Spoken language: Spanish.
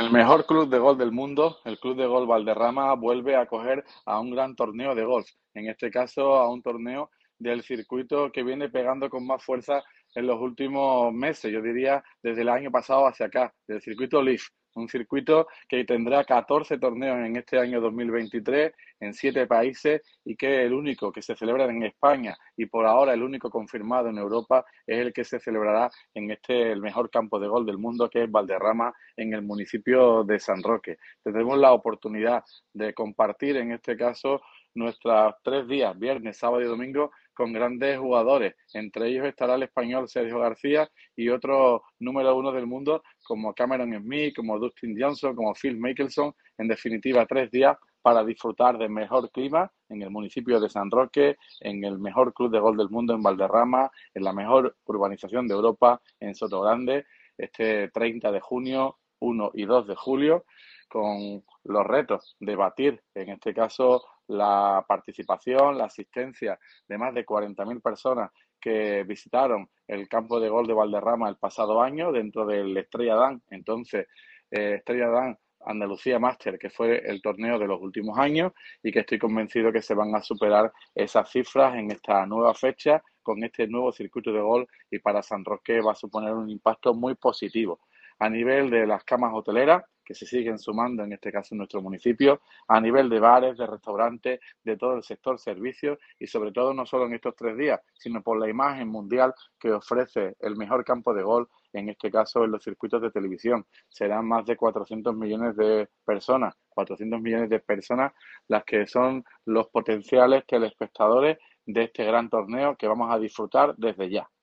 El mejor club de golf del mundo, el Club de Golf Valderrama, vuelve a acoger a un gran torneo de golf. En este caso, a un torneo del circuito que viene pegando con más fuerza en los últimos meses, yo diría desde el año pasado hacia acá, del circuito Leaf. Un circuito que tendrá 14 torneos en este año 2023 en 7 países y que es el único que se celebra en España y por ahora el único confirmado en Europa es el que se celebrará en el mejor campo de golf del mundo, que es Valderrama, en el municipio de San Roque. Tendremos la oportunidad de compartir, en este caso, nuestros 3 días, viernes, sábado y domingo, con grandes jugadores. Entre ellos estará el español Sergio García y otro número uno del mundo como Cameron Smith, como Dustin Johnson, como Phil Mickelson. En definitiva, 3 días para disfrutar del mejor clima en el municipio de San Roque, en el mejor club de golf del mundo en Valderrama, en la mejor urbanización de Europa en Sotogrande, este 30 de junio, 1 y 2 de julio, con los retos de batir, en este caso, la participación, la asistencia de más de 40.000 personas que visitaron el campo de golf de Valderrama el pasado año dentro del Estrella Damm. Entonces, Estrella Damm Andalucía Master, que fue el torneo de los últimos años y que estoy convencido que se van a superar esas cifras en esta nueva fecha con este nuevo circuito de golf y para San Roque va a suponer un impacto muy positivo a nivel de las camas hoteleras que se siguen sumando, en este caso en nuestro municipio, a nivel de bares, de restaurantes, de todo el sector servicios y sobre todo no solo en estos 3 días, sino por la imagen mundial que ofrece el mejor campo de golf, en este caso en los circuitos de televisión. Serán más de 400 millones de personas, 400 millones de personas las que son los potenciales telespectadores de este gran torneo que vamos a disfrutar desde ya.